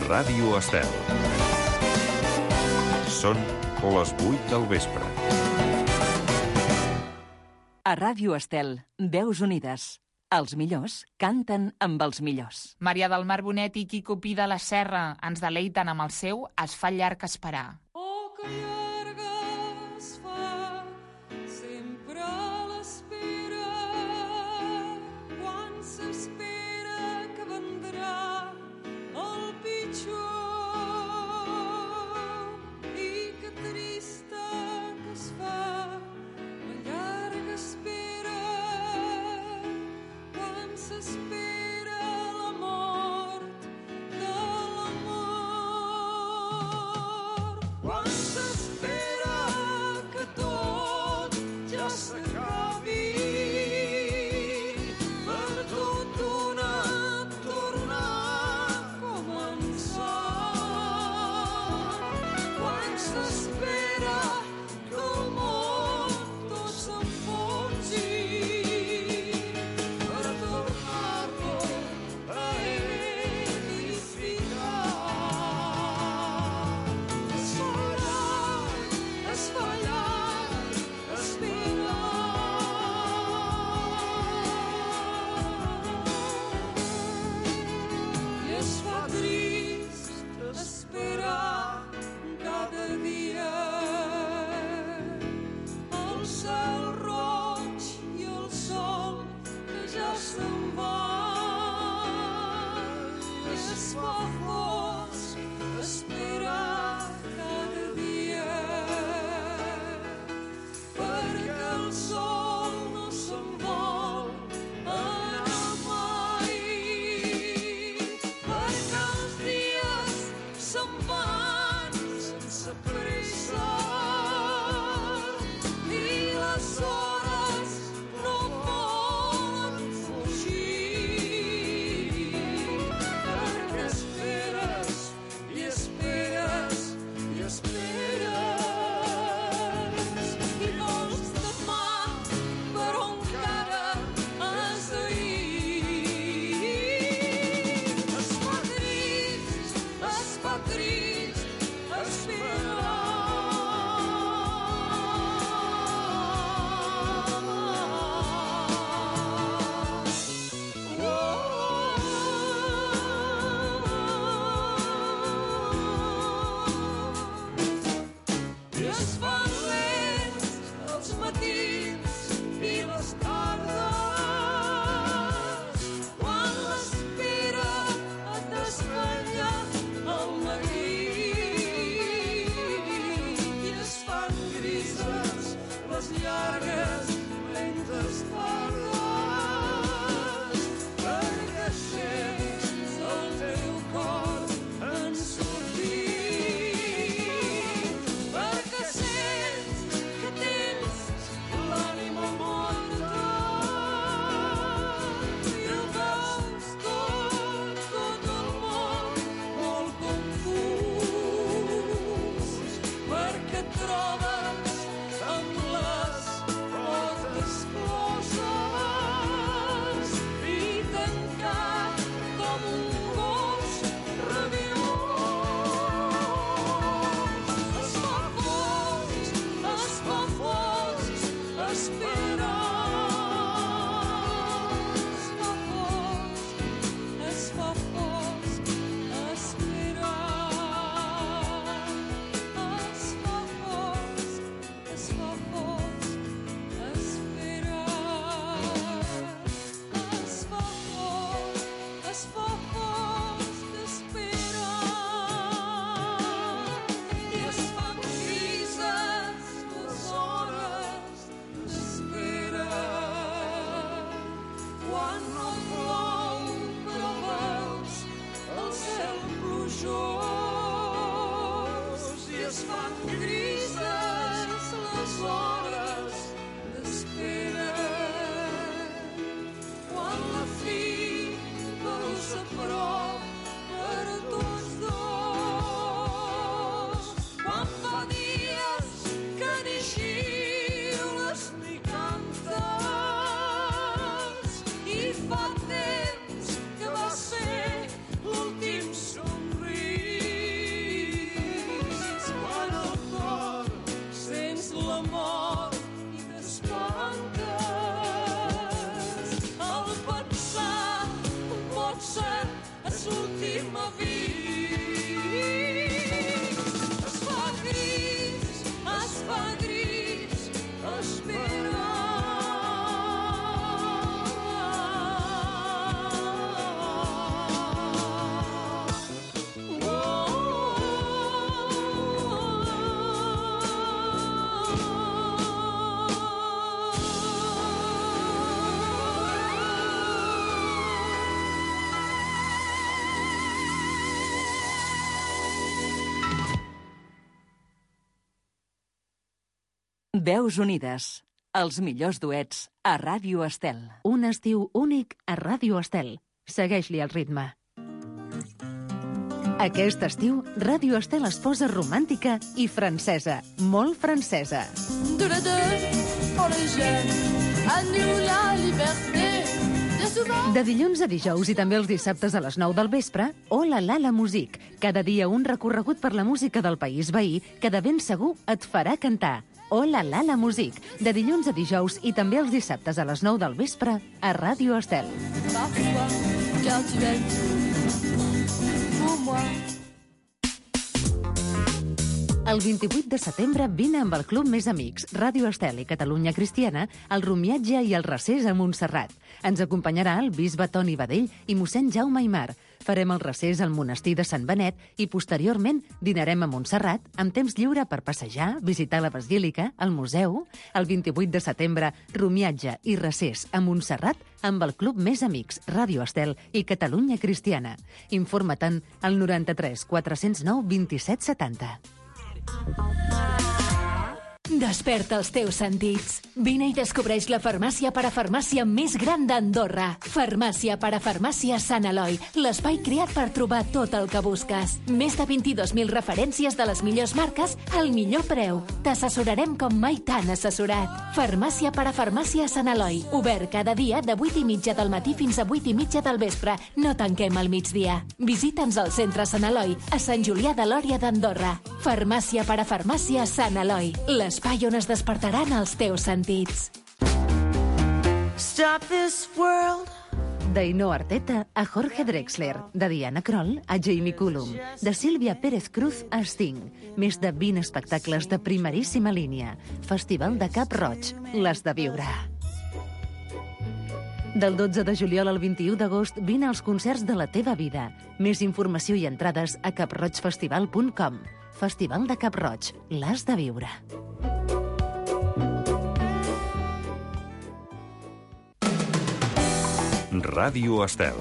Ràdio Estel. Són les 8 del vespre. A Ràdio Estel, Veus Unides. Els millors canten amb els millors. Maria del Mar Bonet i Quico Pi de la Serra ens deleiten amb el seu Es fa llarg esperar. Oh, que llarga es fa sempre a l'espera, quan s'espera que vendrà el pitjor, i que trista que es fa la llarga espera, quan s'espera la mort de l'amor. Quan s'espera que tot ja s'acabi, per tot tornar a començar. Quan s'espera que el món tot s'enfonsi, per tornar-lo a edificar. Es fa llarg esperar. I es fa trist esperar cada dia el cel roig i el sol que ja se'n va. I es fa fosc esperar cada dia, perquè el sol no se'n vol anar mai, perquè els dies se'n van sense pressa i les hores no poden fugir, perquè esperen Veus unides. Els millors duets a Ràdio Estel. Un estiu únic a Ràdio Estel. Segueix-li el ritme. Aquest estiu, Ràdio Estel es posa romàntica i francesa. Molt francesa. De la deux, pour les jeunes, à nous la liberté. De dilluns a dijous i també els dissabtes a les 9 del vespre, Hola Lala Music. Cada dia un recorregut per la música del país veí que de ben segur et farà cantar. Hola Lala Music. De dilluns a dijous i també els dissabtes a les 9 del vespre a Ràdio Estel. Parfois, car tu es tout pour moi. El 28 de setembre vine amb el Club Més Amics, Ràdio Estel i Catalunya Cristiana, al Romiatge i el Recés a Montserrat. Ens acompanyarà el bisbe Toni Badell i mossèn Jaume Aimar. Farem el recés al monestir de Sant Benet i posteriorment dinarem a Montserrat amb temps lliure per passejar, visitar la basílica, el museu. El 28 de setembre, Romiatge i recés a Montserrat amb el Club Més Amics, Ràdio Estel i Catalunya Cristiana. Informa-te'n al 93 409 27 70. Desperta els teus sentits. Vine i descobreix la farmàcia parafarmàcia més gran d'Andorra. Farmàcia parafarmàcia Sant Eloi, l'espai creat per trobar tot el que busques. Més de 22.000 referències de les millors marques al millor preu. T'assessorarem com mai t'han assessorat. Farmàcia parafarmàcia Sant Eloi, obert cada dia de 8:30 del matí fins a 8:30 del vespre. No tanquem al migdia. Visita'ns al centre Sant Eloi, a Sant Julià de Lòria d'Andorra. Farmàcia parafarmàcia Sant Eloi, l'espai on es despertaran els teus sentits. Stop this world. D'Ainó Arteta a Jorge Drexler, de Diana Kroll a Jamie Cullum, de Sílvia Pérez Cruz a Sting. Més de 20 espectacles de primeríssima línia. Festival de Cap Roig, l'has de viure. Del 12 de juliol al 21 d'agost vine als concerts de la teva vida. Més informació i entrades a caproigfestival.com. Festival de Cap Roig, l'has de viure. Ràdio Estel.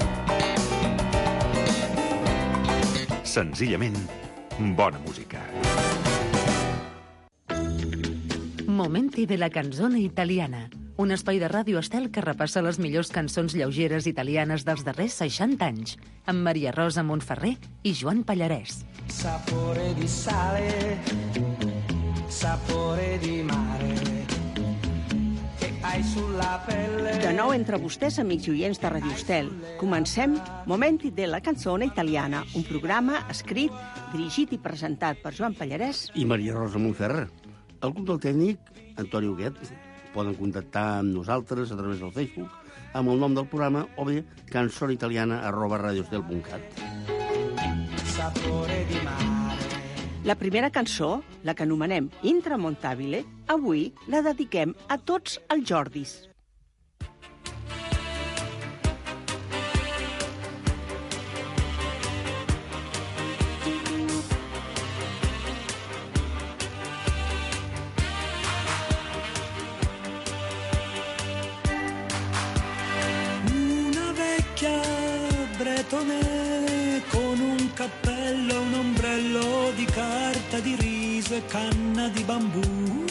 Senzillament, bona música. Momenti de la canzone italiana. Un espai de Ràdio Estel que repassa les millors cançons lleugeres italianes dels darrers 60 anys, amb Maria Rosa Montferrer i Joan Pallarès. Sapore di sale, sapore di mare, che hai sulla pelle. De nou entre vostès, amics i oients de Radio Estel. Comencem Momenti della canzone italiana, un programa escrit, dirigit i presentat per Joan Pallarès i Maria Rosa Montferrer. El grup del tècnic, Antoni Huguet. Poden contactar amb nosaltres a través del Facebook amb el nom del programa o bé cançonitaliana@radioestel.cat. La primera cançó, la que anomenem Intramontabile, avui la dediquem a tots els Jordis. Con un cappello, un ombrello di carta di riso e canna di bambù.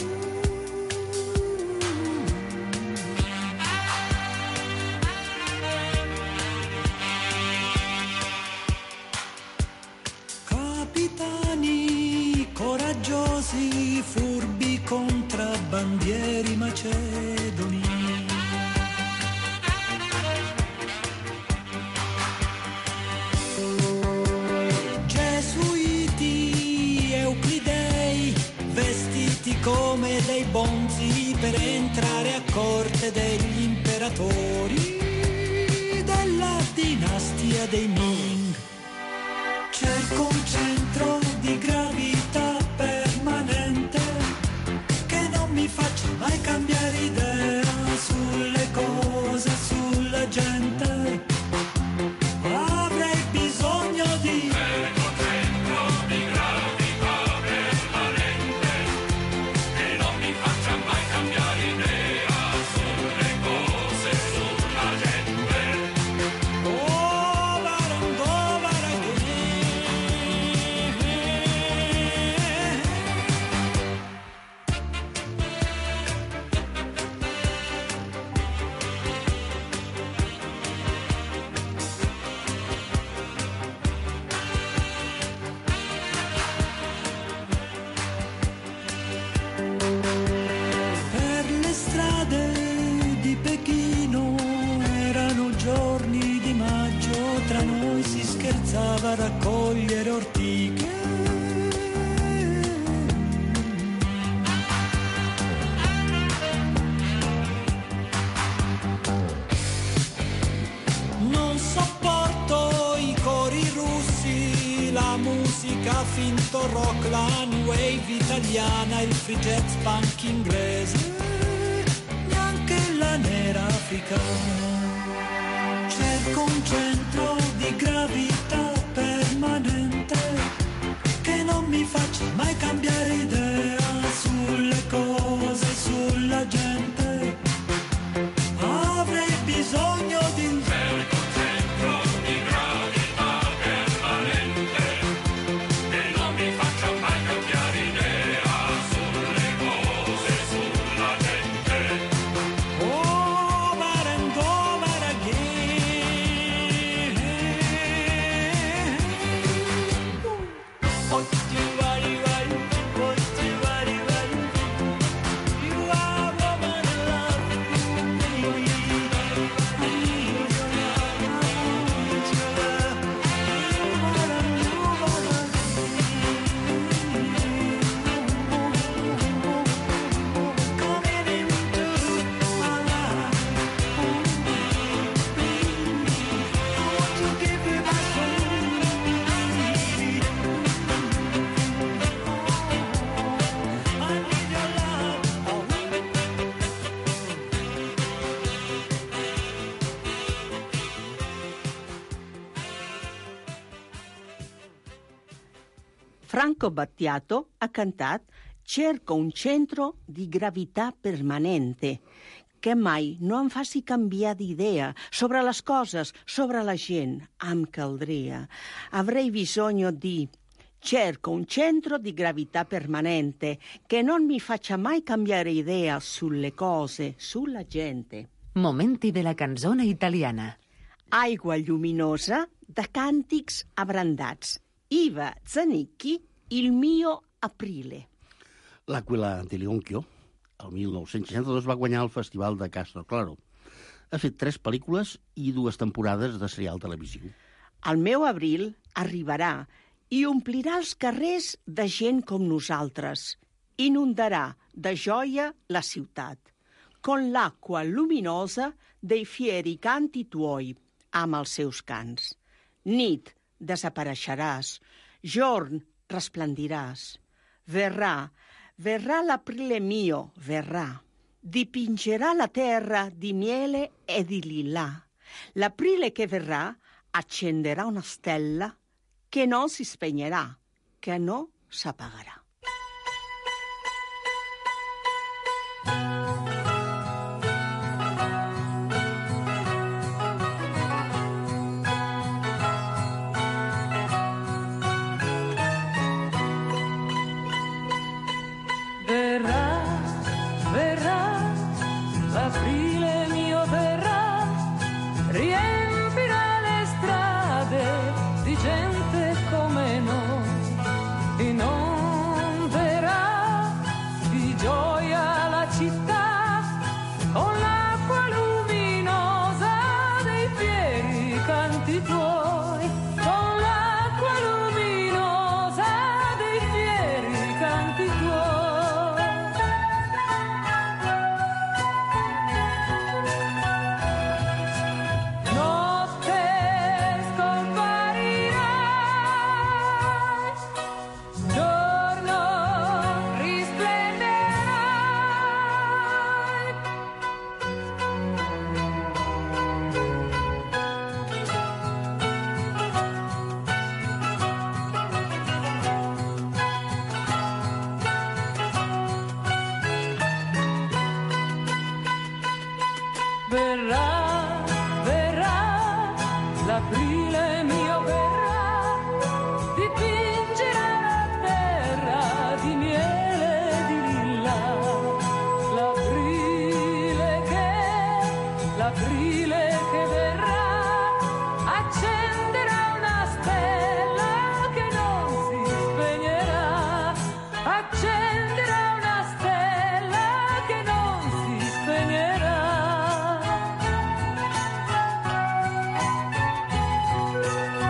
Capitani coraggiosi, furbi contrabbandieri macedoni. Come dei bonzi per entrare a corte degli imperatori della dinastia dei Ming. Cerco un centro di gravità permanente che non mi faccia mai cambiare idea sulle cose, sulla gente. Avrei bisogno di Oh, but iniziava a raccogliere ortiche. Non sopporto i cori russi, la musica finto rock, la new wave italiana, il free jazz punk inglese, neanche la nera africana. Cerco un centro di gravità permanente che non mi faccia mai cambiare idea sulle cose, sulla gente. Avrei bisogno di un centro di gravità permanente che non mi faccia mai cambiare idea sulle cose, sulla gente. Over and over again. What you worry, what you worry, you are woman in love with me. I need your love, I need your love. Coming into my life. I want to give you my soul. I need your love. Franco Battiato ha cantat Cerco un centro di gravità permanente, que mai no em faci canviar d'idea sobre les coses, sobre la gent. Em caldria. Avrei bisogno di cerco un centro di gravità permanente che non mi faccia mai cambiare idea sulle cose, sulla gente. Momenti de la canzone italiana. Aigua lluminosa de càntics abrandats. Iva Zanicchi, Il mio aprile. L'Aquila di Leonchio, el 1962, va guanyar el Festival de Castro Claro. Ha fet 3 pel·lícules i 2 temporades de serial televisiu. El meu abril arribarà i omplirà els carrers de gent com nosaltres. Inundarà de joia la ciutat, con l'acqua luminosa dei fieri canti tuoi, amb els seus cants. Nit, desapareixeràs, jorn, resplendiràs. Verrà l'aprile mio, verrà. Dipingerà la terra di miele e di lilla. L'aprile che verrà accenderà una stella che non si spegnerà, che no s'apagarà. L'aprile mio verrà, riempirà le strade di gente come noi, inonderà di gioia la città con l'acqua luminosa dei fieri canti tuoi, con l'acqua luminosa dei fieri canti tuoi. L'aprile mio verrà, dipingerà la terra di miele e di lilla. L'aprile che verrà, accenderà una stella che non si spegnerà. Accenderà una stella che non si spegnerà.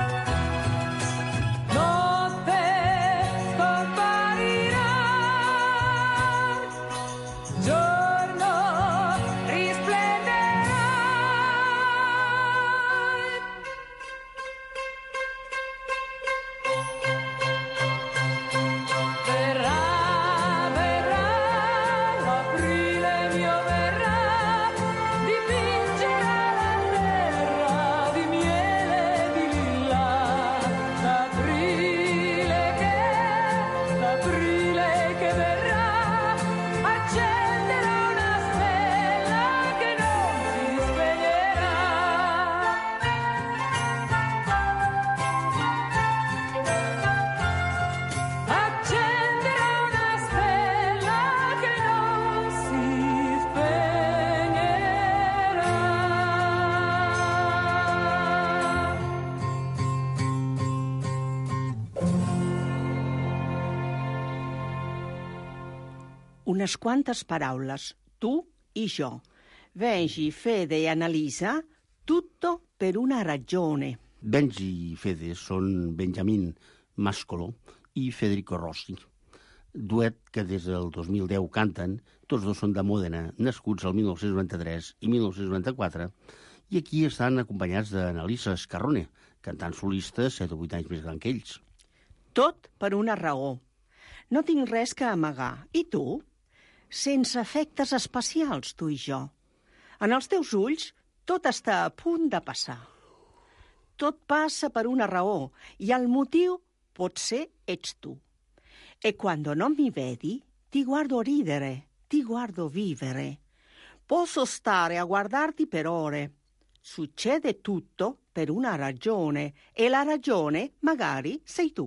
unes quantes paraules, tu e jo. Benji, Fede e Annalisa, tutto per una ragione. Benji i Fede són Benjamin Mascolo i Federico Rossi, duet que des del 2010 canten, tots dos són de Mòdena, nascuts el 1993 i 1994, i aquí estan acompanyats d'Annalisa Scarrone, cantant solista 7 o 8 anys més gran que ells. Tot per una raó. No tinc res que amagar. I tu? Sense efectes especials, tu i jo. En els teus ulls tot està a punt de passar. Tot passa per una raó i el motiu potser ets tu. E quando non mi vedi, ti guardo ridere, ti guardo vivere. Posso stare a guardarti per ore. Succede tutto per una ragione e la ragione magari sei tu.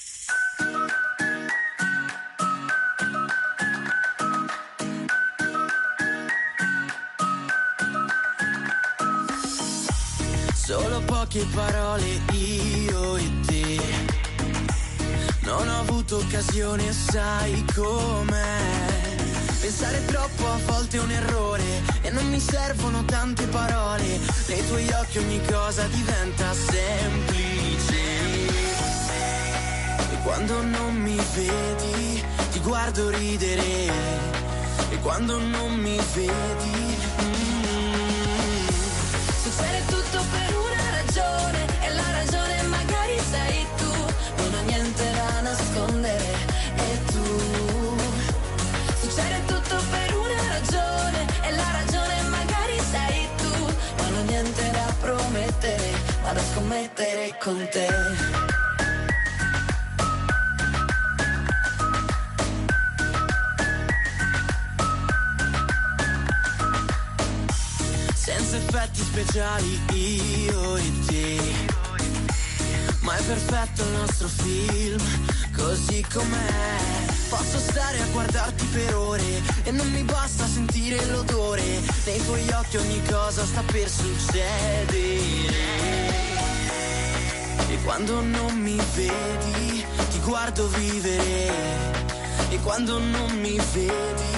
Solo poche parole io e te. Non ho avuto occasione, sai com'è. Pensare troppo a volte è un errore e non mi servono tante parole. Nei tuoi occhi ogni cosa diventa semplice. E quando non mi vedi ti guardo ridere. E quando non mi vedi succede tutto per una ragione e la ragione magari sei tu. Non ho niente da nascondere e tu. Succede tutto per una ragione e la ragione magari sei tu. Non ho niente da promettere, vado a scommettere con te. Senza effetti speciali io e te, ma è perfetto il nostro film, così com'è. Posso stare a guardarti per ore e non mi basta sentire l'odore. Nei tuoi occhi ogni cosa sta per succedere. E quando non mi vedi ti guardo vivere. E quando non mi vedi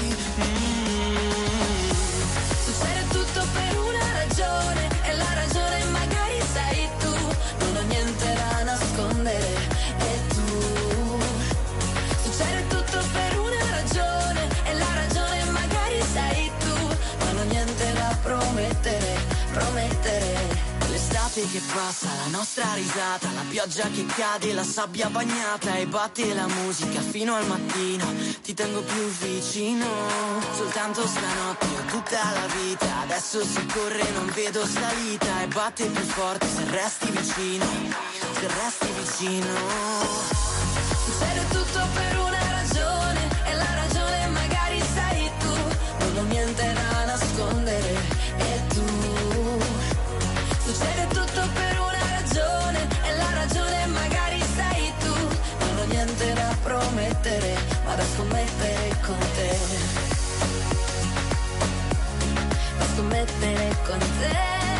succede tutto per una ragione e la ragione magari sei tu. Non ho niente da nascondere e tu. Succede tutto per una ragione e la ragione magari sei tu. Non ho niente da promettere, promettere. L'estate che passa, la nostra risata, la pioggia che cade, la sabbia bagnata e batte la musica fino al mattino. Ti tengo più vicino, soltanto stanotte o tutta la vita. Adesso si corre, non vedo salita e batte più forte se resti vicino, se resti vicino. Succede tutto per una ragione e la ragione magari sei tu. Non ho niente da nascondere e tu. Succede tutto per una ragione e la ragione magari sei tu. Non ho niente da promettere, vado a scommettere con te. Vado a scommettere con te.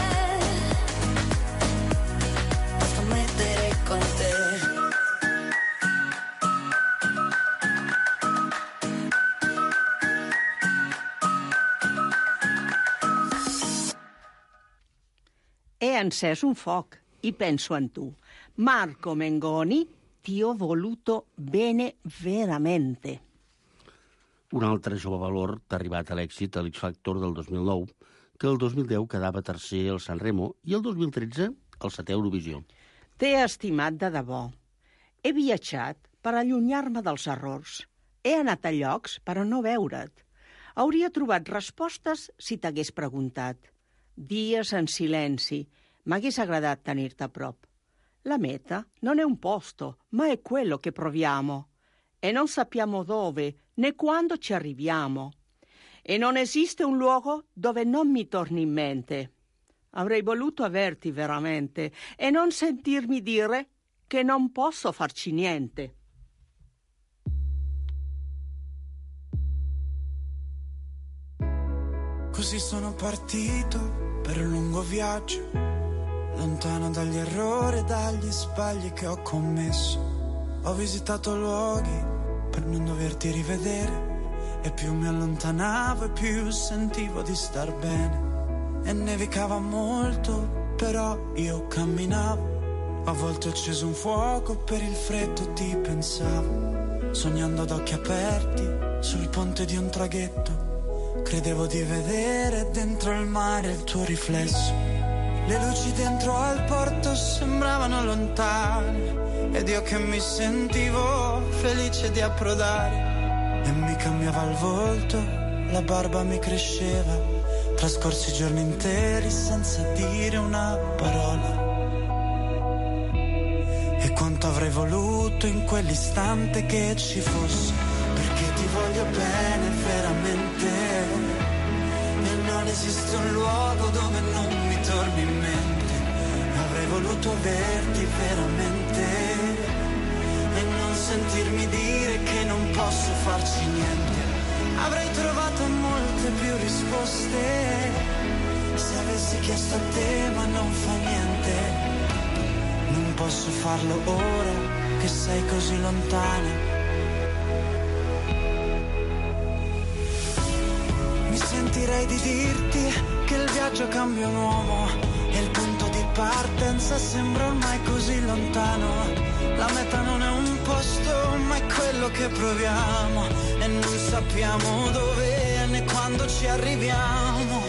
Vado a scommettere con te. He encès un foc i penso en tu. Marco Mengoni, ti ho voluto bene veramente. Un altre jove valor t'ha arribat a l'èxit a l'X Factor del 2009, que el 2010 quedava tercer al San Remo i el 2013 al setè Eurovisió. T'he estimat de debò. He viatjat per allunyar-me dels errors. He anat a llocs per a no veure't. Hauria trobat respostes si t'hagués preguntat. Dies en silenci. M'hagués agradat tenir-te a prop. La meta non è un posto, ma è quello che proviamo. E non sappiamo dove né quando ci arriviamo. E non esiste un luogo dove non mi torni in mente. Avrei voluto averti veramente e non sentirmi dire che non posso farci niente. Così sono partito per un lungo viaggio, lontano dagli errori e dagli sbagli che ho commesso. Ho visitato luoghi per non doverti rivedere E più mi allontanavo e più sentivo di star bene. E nevicava molto, però io camminavo. A volte ho acceso un fuoco per il freddo e ti pensavo. Sognando ad occhi aperti sul ponte di un traghetto, credevo di vedere dentro il mare il tuo riflesso. Le luci dentro al porto sembravano lontane ed io che mi sentivo felice di approdare. E mi cambiava il volto, la barba mi cresceva, trascorsi giorni interi senza dire una parola. E quanto avrei voluto in quell'istante che ci fosse, perché ti voglio bene veramente. E non esiste un luogo dove non mi torni in mente. Avrei voluto averti veramente e non sentirmi dire che non posso farci niente. Avrei trovato molte più risposte se avessi chiesto a te, ma non fa niente. Non posso farlo ora che sei così lontana. Mi sentirei di dirti che il viaggio cambia un uomo e il punto di partenza sembra ormai così lontano. La meta non è un posto, ma è quello che proviamo e non sappiamo dove né quando ci arriviamo.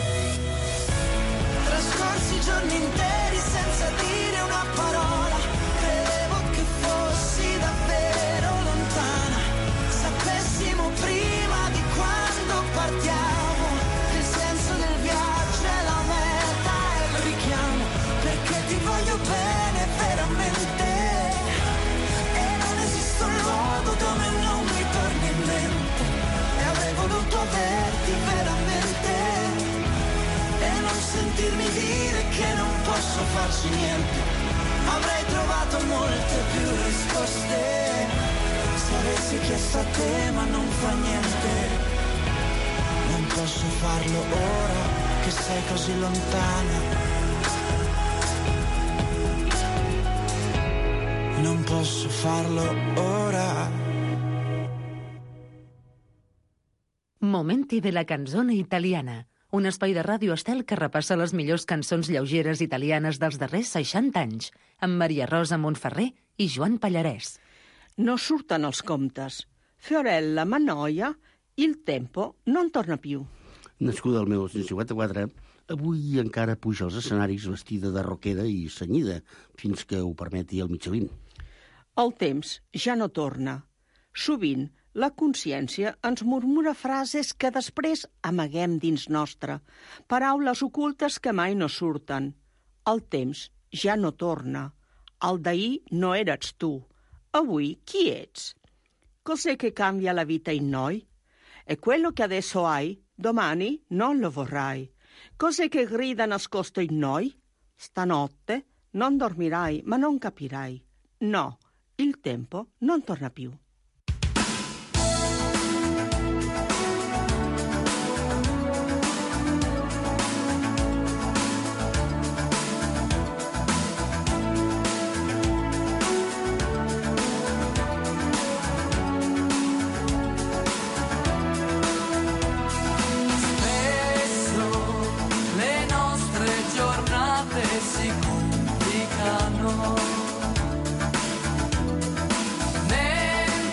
Trascorsi giorni interi senza dire una parola. Credevo che fossi davvero lontana. Sapessimo prima di quando partiamo che il senso del viaggio è la meta e il richiamo. Perché ti voglio bene veramente e non esiste un luogo dove non mi torni in mente. E avrei voluto averti veramente e non sentirmi dire che non posso farci niente. Avrei trovato molte più risposte se avessi chiesto a te, ma non fa niente. Non posso farlo ora che sei così lontana. Non posso farlo ora. Momenti de la canzone italiana. Un espai de Ràdio Estel que repassa les millors cançons lleugeres italianes dels darrers 60 anys, amb Maria Rosa Montferrer i Joan Pallarès. No surten els comptes. Fiorella m'annoia, il tempo non torna più. Nascuda el 1954, avui encara puja als escenaris vestida de roquera i senyida, fins que ho permeti el Michelin. El temps ja no torna. Sovint, la consciència ens murmura frases que després amaguem dins nostre, paraules ocultes que mai no surten. El temps ja no torna. El d'ahir no eres tu. Avui chi ets? Cos'è che cambia la vita in noi? E quello che adesso hai, domani non lo vorrai. Cos'è che grida nascosto in noi? Stanotte non dormirai, ma non capirai. No, il tempo non torna più. Mentre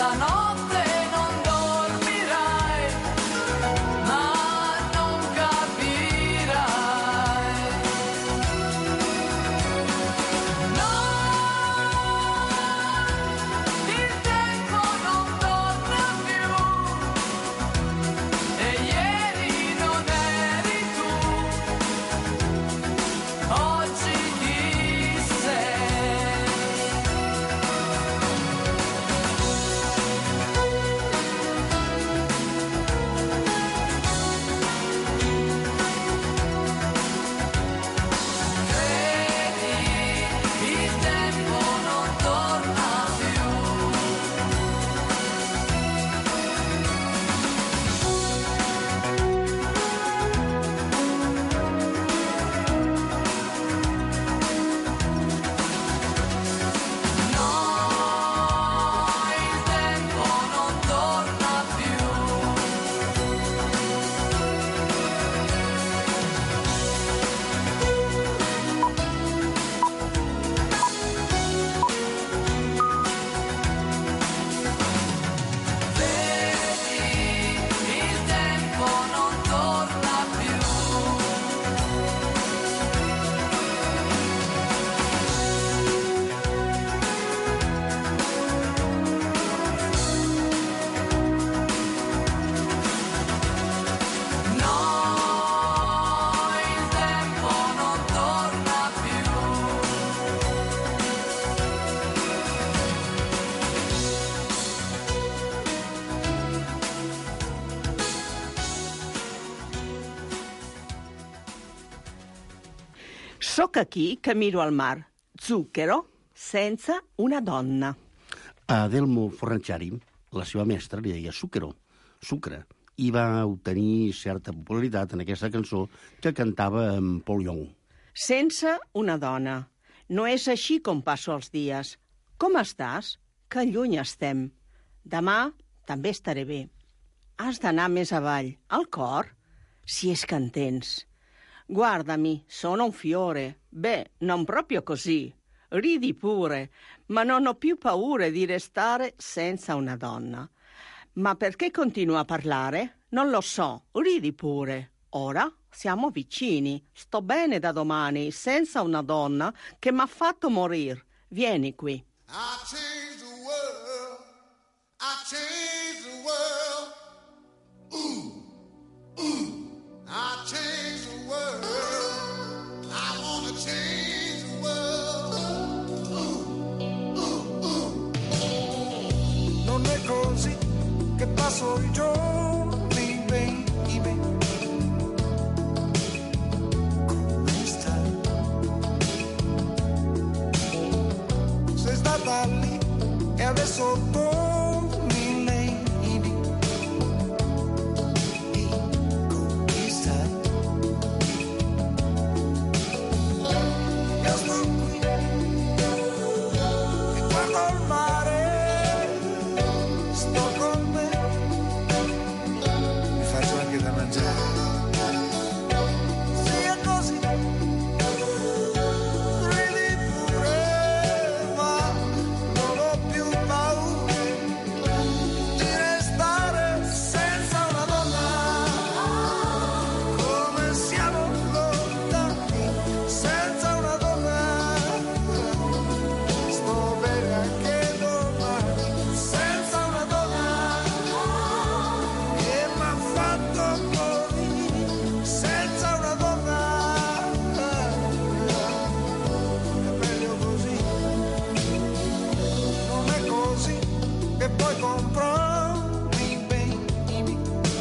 stanotte non dormirai, ma non capirai. No, il tempo non torna più e ieri non eri tu, oggi chi sei? Credi, il tempo non torna più. No, il tempo non torna più. Vedi, il tempo non torna più. No, il tempo non torna più. Sóc aquí que miro al mar. Zucchero senza una donna. A Adelmo Fornanciari, la seva mestra, li deia sucre, i va obtenir certa popularitat en aquesta cançó que cantava en Paul Young. Sense una dona. No és així com passo els dies. Com estàs? Que lluny estem. Demà també estaré bé. Has d'anar més avall, al cor, si és que en tens. Guardami, sono un fiore. Beh, non proprio così. Ridi pure, ma non ho più paura di restare senza una donna. Ma perché continuo a parlare? Non lo so, ridi pure. Ora siamo vicini. Sto bene da domani, senza una donna che m'ha fatto morire. Vieni qui. I changed the world. I changed the world. Ooh, ooh. I changed the world. I wanna change the world. Ooh, ooh, ooh. Non è così che passo i giorni, baby. Come stai? Sei stata lì e adesso torni, lady. Come stai? Io sto qui e guardo il mare. Sto con me, mi faccio anche da mangiare. Se è così, ridi pure, ma non ho più paura di restare senza una donna. Come siamo lontani senza una donna. Sto bene anche domani senza una donna che m'ha fatto morire senza una donna. È meglio così, non è così che poi comprarmi, baby.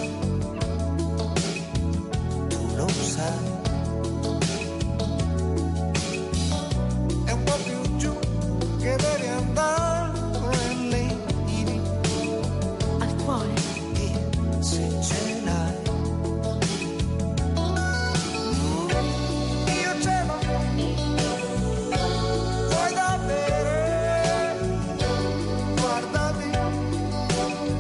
Tu lo sai, è un po' più giù che devi andare, lady. Al cuore, se ce l'hai. Io ce l'ho, vuoi da bere? Guardami,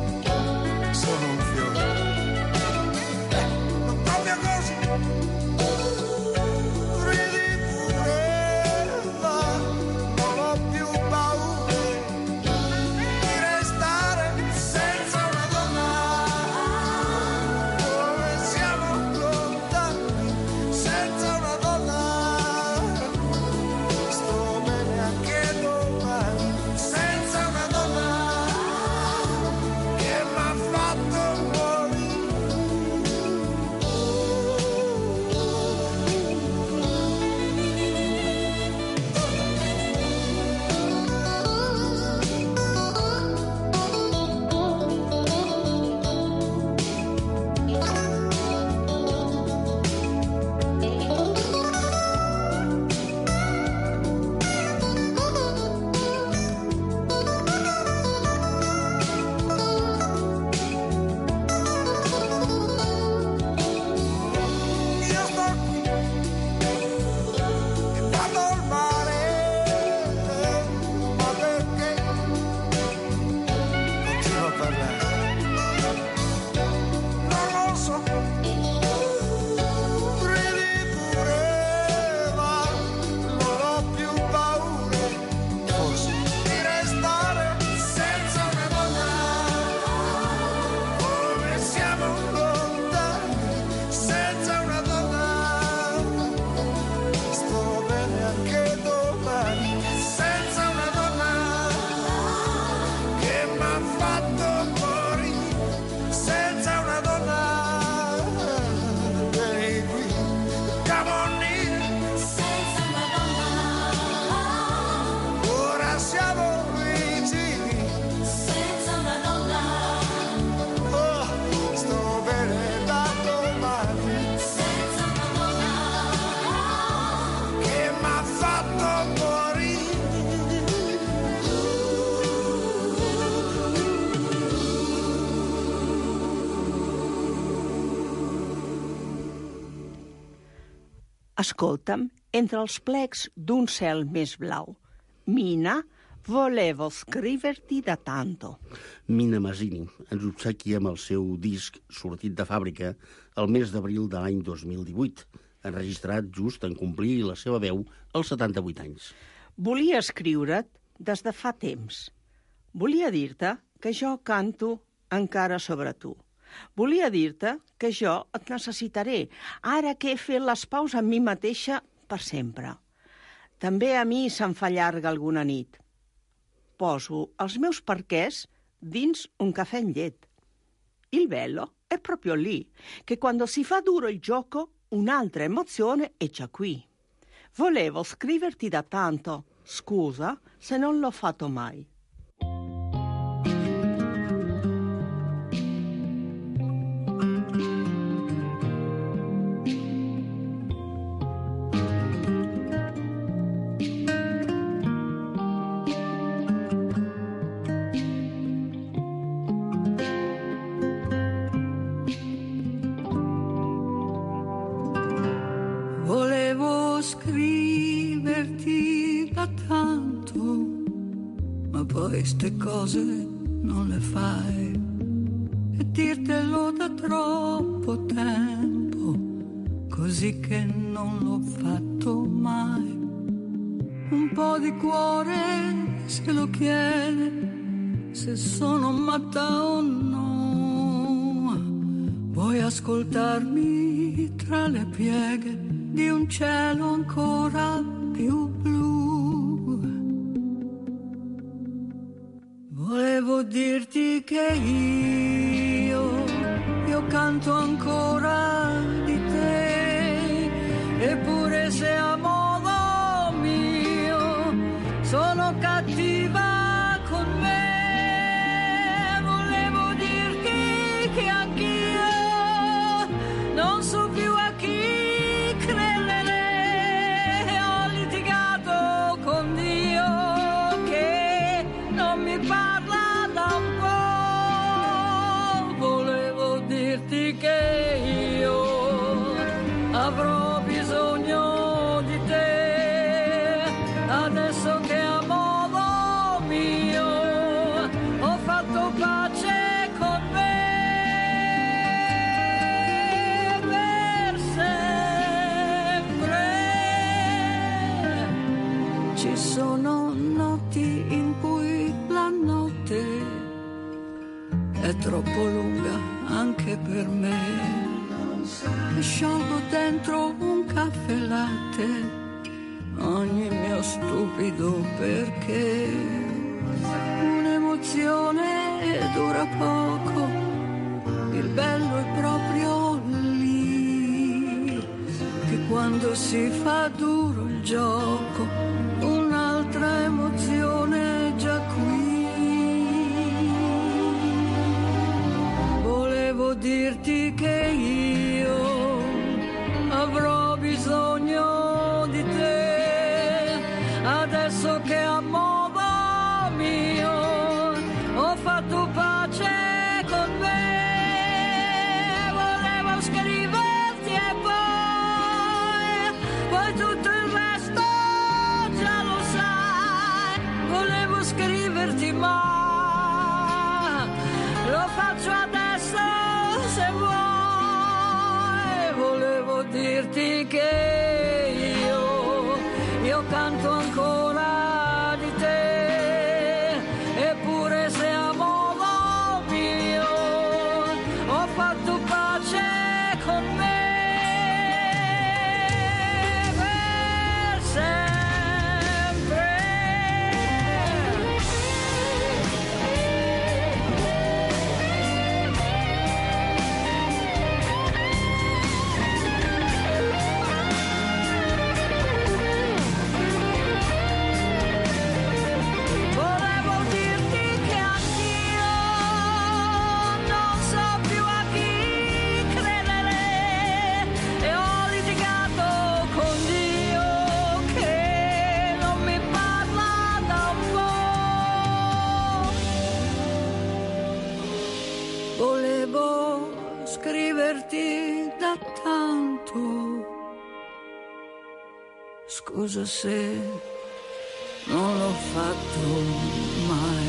parlare. Non lo so, ridi pure, ma non ho più paura, forse di restare senza una donna. Come siamo lontani senza una donna. Sto bene anche domani senza una donna che m'ha fatto morire senza una donna. Vieni qui, come on in. Senza una donna ora siamo vicini senza una donna. Oh, sto bene da domani senza una donna che m'ha fatto morire. Escolta'm, entre els plecs d'un cel més blau. Mina, volevo scriverti da tanto. Mina Masini ens obsequia amb el seu disc sortit de fàbrica el mes d'abril de l'any 2018, enregistrat just en complir la seva veu als 78 anys. Volia escriure't des de fa temps. Volia dir-te que jo canto encara sobre tu. Volia dir-te que jo et necessitaré, ara que he fet les paus amb mi mateixa per sempre. També a mi se'm fa llarga alguna nit. Poso els meus perquès dins un caffè amb llet. Il bello è proprio lì, che quando si fa duro il gioco, un'altra emozione è già qui. Volevo scriverti da tanto, scusa se non l'ho fatto mai. Volevo scriverti da tanto, ma poi ste cose non le fai. E dirtelo da troppo tempo, così che non l'ho fatto mai. Un po' di cuore se lo chiede, se sono matta o no. Vuoi ascoltarmi tra le pieghe di un cielo ancora più blu? Volevo dirti che io canto ancora di te, eppure se a modo mio sono cattiva con me. Volevo dirti che anch'io non so più a chi credere. Ho litigato con Dio che non mi parla da un po'. Volevo dirti che io avrò bisogno di te, adesso che a modo mio ho fatto pace con me per sempre. Ci sono notti in cui la notte è troppo lunga anche per me. E sciolgo dentro un caffè latte ogni mio stupido perché. Un'emozione dura poco, il bello è proprio lì, che quando si fa duro il gioco un'altra emozione è già qui. Volevo dirti che io avrò bisogno di te, adesso che a modo mio ho fatto pace con me. Volevo scriverti e poi tutto il resto già lo sai. Volevo scriverti ma Volevo scriverti da tanto. Scusa se non l'ho fatto mai.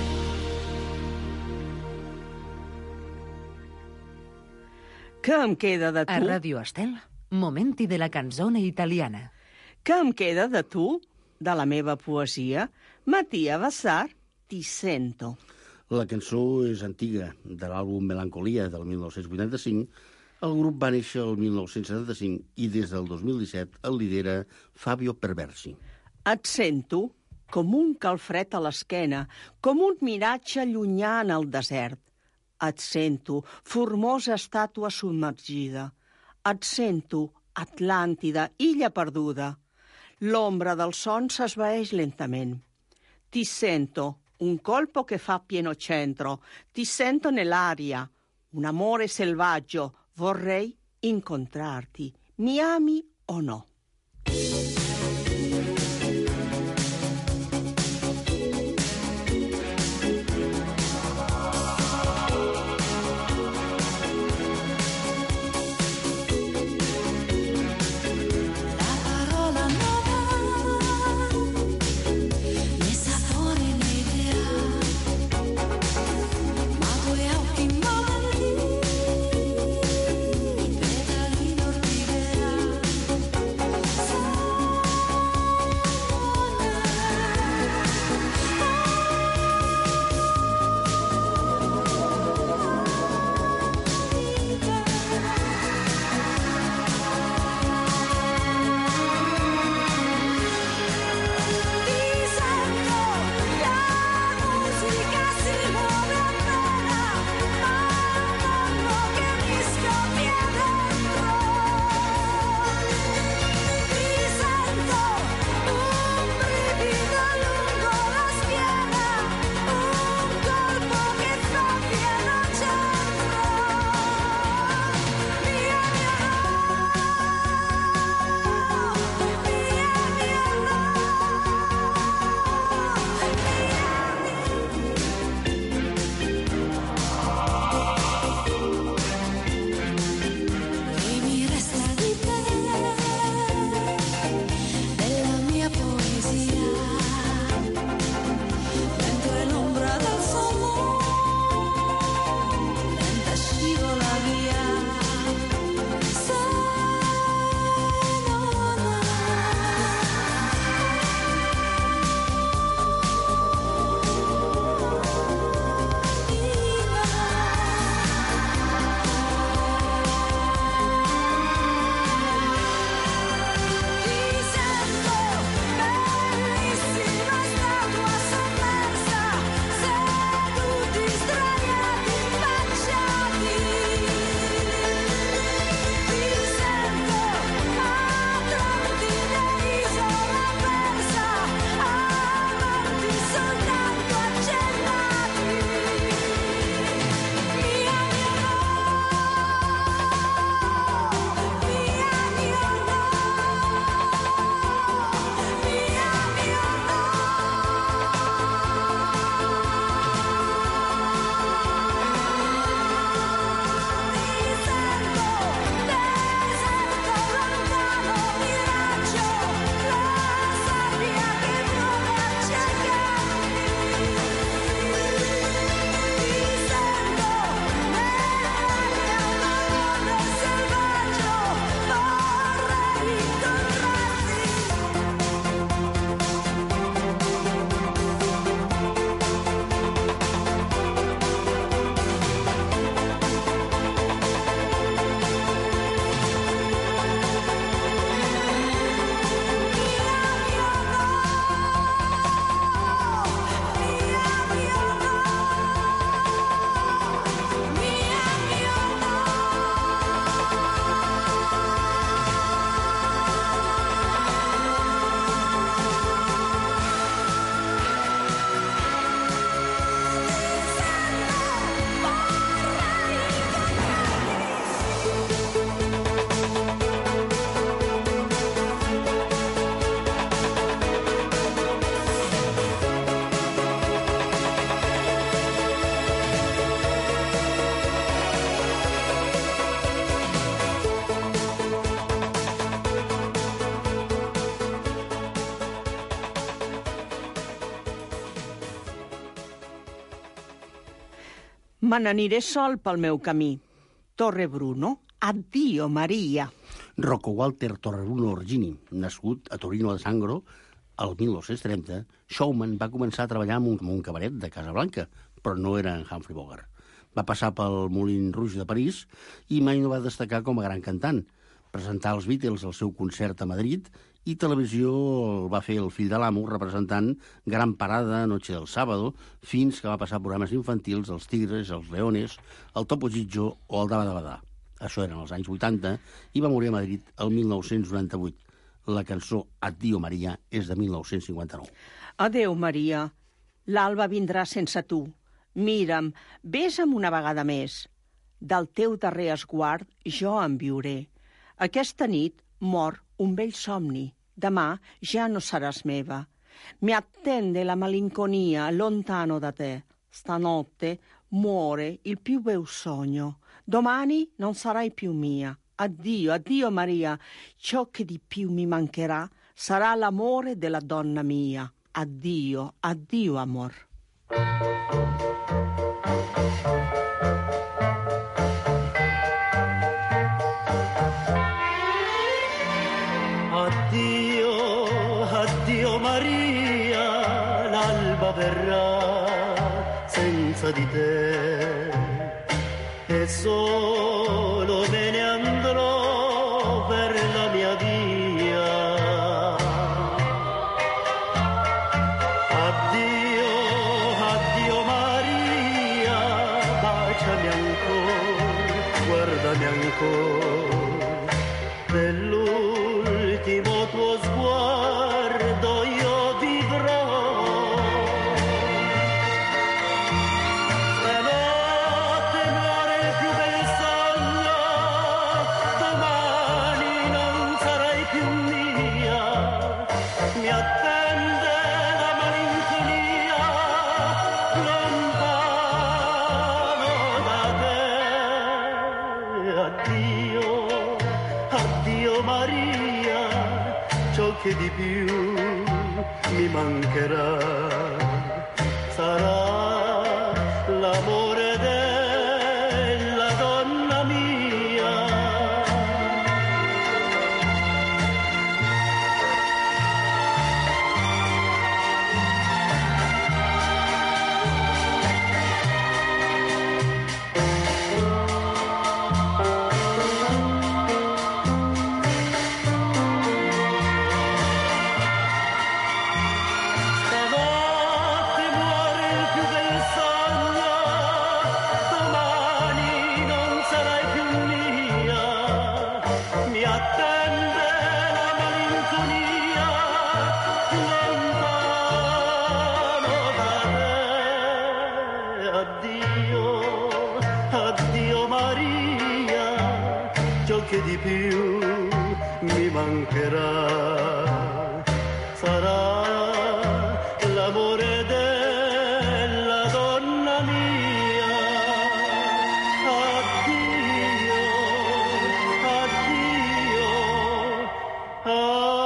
Què em queda de tu? A Ràdio Estel, momenti de la canzone italiana. Què em queda de tu? De la meva poesia? Mattia Bassar, Ti sento. La cançó és antiga, de l'àlbum Melancolia del 1985. El grup va néixer el 1975 i des del 2017 el lidera Fabio Perversi. Et sento com un calfred a l'esquena, com un miratge llunyà en el desert. Et sento, formosa estàtua submergida. Et sento, Atlàntida, illa perduda. L'ombra del son s'esvaeix lentament. Ti sento, un colpo che fa pieno centro. Ti sento nell'aria, un amore selvaggio. Vorrei incontrarti. Mi ami o no? Pedali in orchidea Me n'aniré sol pel meu camí. Torre Bruno, addio Maria. Rocco Walter Torrebruno Orgini, nascut a Torino de Sangro el 1930, Showman va començar a treballar en un cabaret de Casablanca, però no era en Humphrey Bogart. Va passar pel Moulin Rouge de París i mai no va destacar com a gran cantant. Presentar els Beatles al seu concert a Madrid i televisió el va fer el fill de l'amo representant Gran Parada, Noche del Sábado, fins que va passar programes infantils Els Tigres, Els Leones, El Topo Gigio o El Dabadabadà. Això eren els anys 80 i va morir a Madrid el 1998. La cançó Addio Maria és de 1959. Adeu, Maria. L'alba vindrà sense tu. Mira'm, besa'm una vegada més. Del teu darrer esguard jo em viuré. Aquesta nit mor un vell somni. Demà ja no saràs meva. Mi attende la malinconia lontano da te. Stanotte muore il più bel sogno. Domani non sarai più mia. Addio, addio Maria. Ciò che di più mi mancherà sarà l'amore della donna mia. Addio, addio amor. Addio, addio Maria, l'alba verrà senza di te e solo me ne andrò per la mia via. Addio, addio Maria, baciami ancora, guardami ancora, dell'ultimo tuo sguardo io vivrò. Stanotte muore il più bel sogno, domani non sarai più mia. Mi attende la malinconia lontano da te. Addio, addio Maria, ciò che di più mi mancherà sarà l'amore della donna mia. Stanotte muore il più bel sogno, domani non sarai più mia. Mi attende la malinconia lontano da te. Addio, addio Maria, ciò che di più mi mancherà sarà l'amore della donna mia. Addio, addio,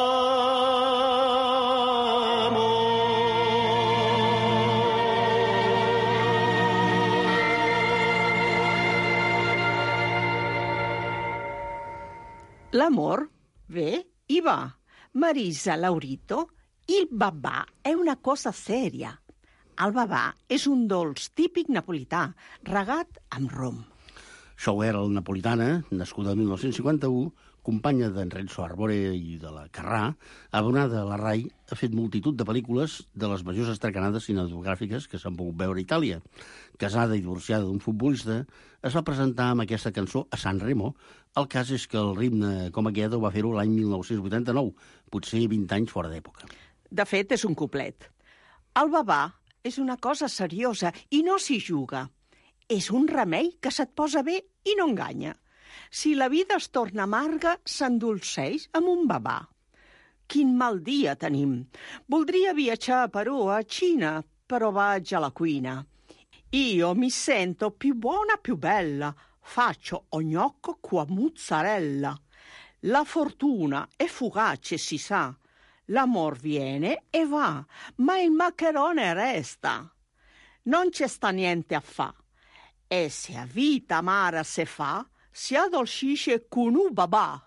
L'amor ve i va. Marisa Laurito, il babà è una cosa seria. El babà és un dolç típic napolità, regat amb rom. Schauer, el napolitana, nascuda el 1951, companya d'en Renzo Arbore i de la Carrà, abonada a la RAI, ha fet multitud de pel·lícules de les majors estrecanades cinematogràfiques que s'han pogut veure a Itàlia. Casada i divorciada d'un futbolista, es va presentar amb aquesta cançó a San Remo. El cas és que el ritme com aquest ho va fer-ho l'any 1989, potser 20 anys fora d'època. De fet, és un cuplet. El babà és una cosa seriosa i no s'hi juga. És un remei que se't posa bé i no enganya. Si la vida es torna amarga, s'endolceix amb un babà. Quin mal dia tenim. Voldria viatjar a Perù, a Cina, però vaig a la cuina. Io mi sento più buona, più bella. Faccio gnocco con mozzarella. La fortuna è fugace, si sa. L'amor viene e va, ma il maccherone resta. Non c'è sta niente a fa. E se a vita amara se fa, si addolcisce con un babà.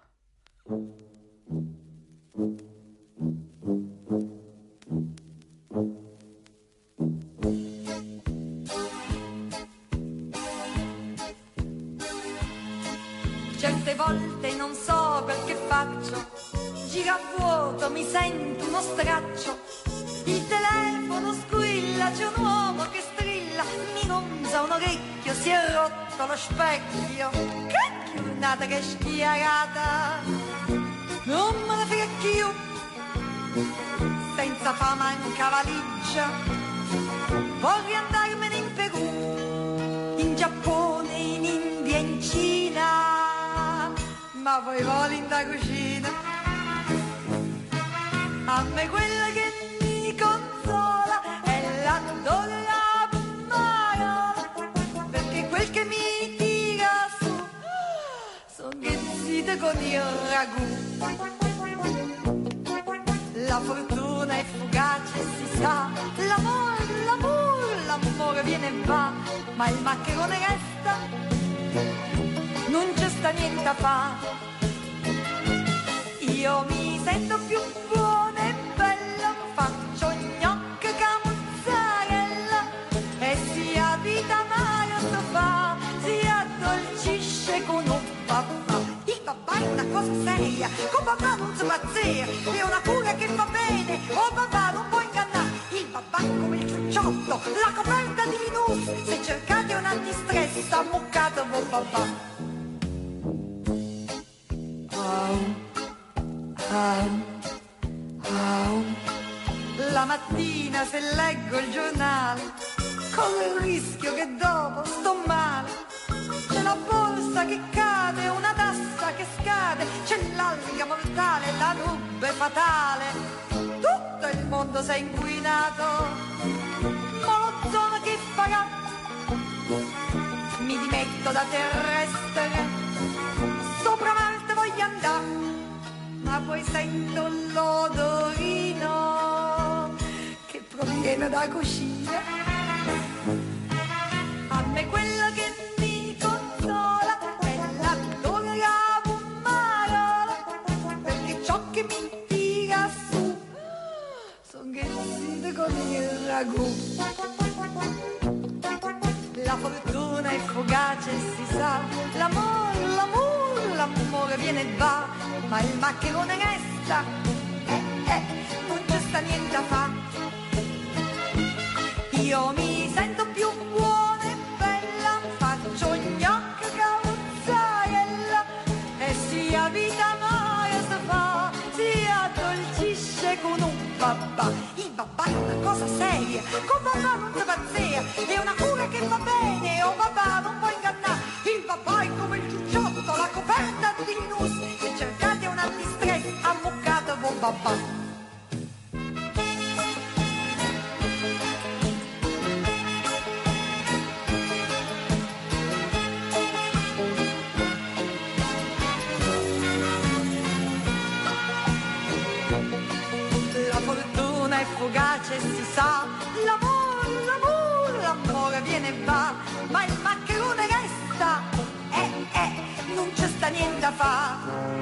Certe volte non so quel che faccio, giro a vuoto, mi sento uno straccio. Il telefono squilla, c'è un uomo che strilla, mi gonza un orecchio, si è rotto lo specchio. Che giornata che schiarata, non me ne frega più, senza fame manca valigia, vorrei andarmene in Perù, in Giappone, in India, in Cina, ma poi voli in da cucina. A me quella che mi consola è la donna parola, perché quel che mi tira su son ghezzite con il ragù. La fortuna è fugace, si sa, l'amore viene e va, ma il maccherone resta, non c'è sta niente a fa. Io mi sento più buona e bella, faccio gnocchi mozzarella, e sia vita mare sto fa, si addolcisce con un papà. Il papà è una cosa seria, con papà non si pazzia, è una cura che va bene, oh papà non può ingannare. Il papà è come il ciucciotto, la coperta di Linus, se cercate un antistress ammuccato con papà. La mattina se leggo il giornale, corro il rischio che dopo sto male. C'è la borsa che cade, una tassa che scade, c'è l'alga mortale, la nube fatale. Tutto il mondo si è inquinato, ma l'ozono che farà? Mi dimetto da terrestre, sopra Marte voglio andare, ma poi sento l'odorino che proviene da cucina. A me quella che mi consola è la donna parola, perché ciò che mi tira su son ghezzite con il ragù. La fortuna è fugace, si sa, l'amore viene e va, ma il maccherone resta, non c'è sta niente a fa. Io mi sento più buona e bella, faccio gnocchi mozzarella, e sia vita mare si fa, si addolcisce con un babà. Il babà è una cosa seria, con babà non si pazzia, è una cura che va bene, oh babà non può ingannare. Il babà è come il ciucciotto, la coperta di Linus, se cercate un antistress ammuccato con babà. Fugace si sa, l'amore viene e va, ma il maccherone resta, non c'è sta niente a fa.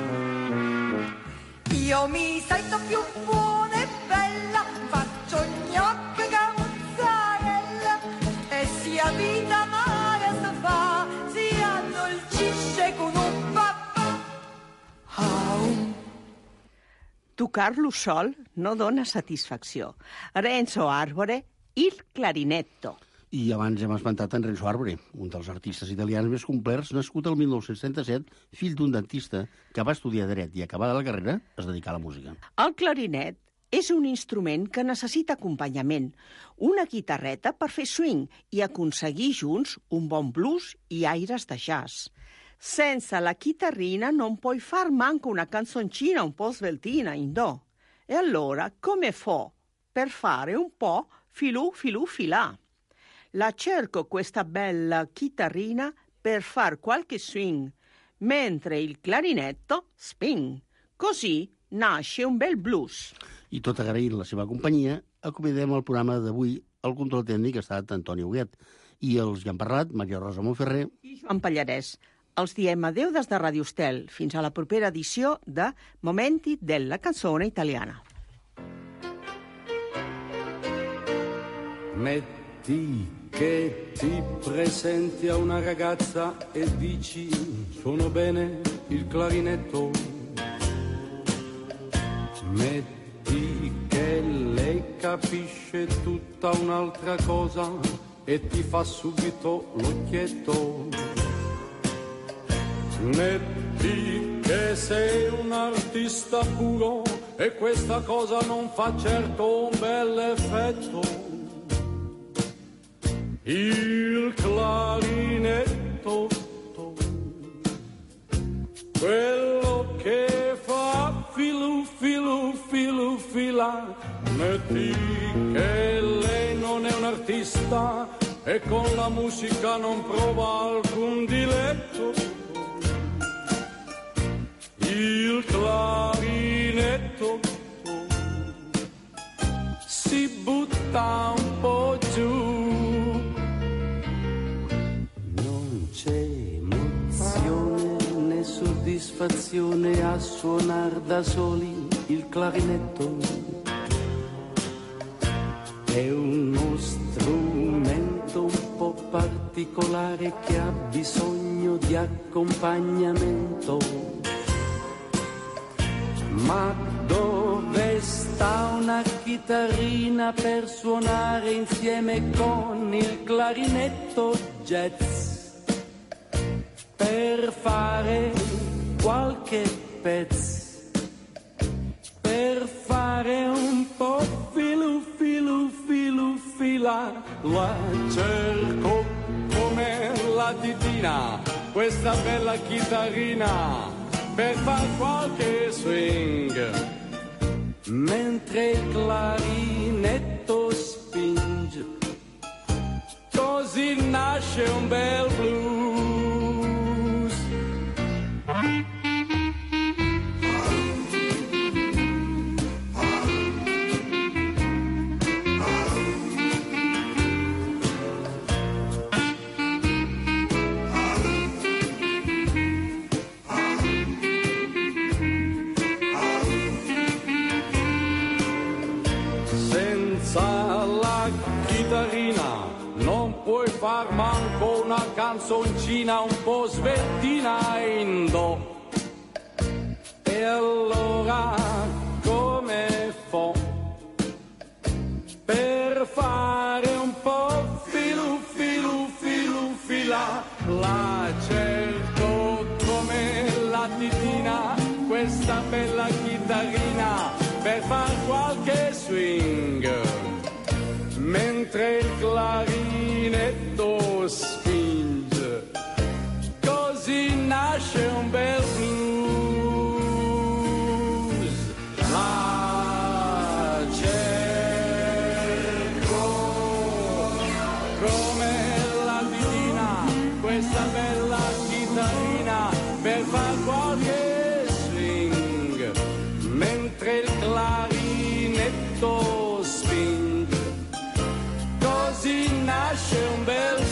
Io mi sento più buona e bella, faccio gnocchi mozzarella, e sia vita mare si fa, si addolcisce con un papà. Tocar-lo sol no dona satisfacció. Renzo Arbore, il clarinetto. I abans hem esmentat en Renzo Arbore, un dels artistes italians més complerts, nascut el 1937, fill d'un dentista que va estudiar dret i, acabada la carrera, es dedicà a la música. El clarinet és un instrument que necessita acompanyament, una guitarreta per fer swing i aconseguir junts un bon blues i aires de jazz. Senza la chitarrina non puoi far manco una canzoncina un po' sveltina in do. E allora come fa per fare un po' filù filà? La cerco questa bella chitarrina per far qualche swing, mentre il clarinetto spin. Così nasce un bel blues. I tot agraint la seva companyia, acomiadem el programa d'avui. El control tècnic ha estat Antoni Huguet I els que han parlat, Maria Rosa Montferrer i Joan Pallarès. Els diem adeu des de Radio Estel. Fins a la propera edició de Momenti della canzone italiana. Metti che ti presenti a una ragazza e dici suono bene il clarinetto. Metti che lei capisce tutta un'altra cosa e ti fa subito l'occhietto. Metti che sei un artista puro e questa cosa non fa certo un bel effetto. Il clarinetto, quello che fa filu filu filu fila. Metti che lei non è un artista e con la musica non prova alcun diletto. Il clarinetto si butta un po' giù. Non c'è emozione né soddisfazione a suonar da soli il clarinetto. È uno strumento un po' particolare che ha bisogno di accompagnamento. Ma dove sta una chitarrina per suonare insieme con il clarinetto jazz? Per fare qualche pezzo, per fare un po' filu filu filu fila. La cerco come la titina, questa bella chitarrina, per far qualche swing, mentre il clarinetto spinge, così nasce un bel blues. Non puoi far manco una canzoncina un po' sveltina in do. E allora come fa per fare un po' filu filu filu fila? La cerco come la titina, questa bella chitarrina, per far qualche swing, mentre il clarinetto spinge, così nasce un bel blues. La cerco come la titina, questa bella chitarrina, per far qualche swing, mentre il clarinetto spinge, così nasce un bel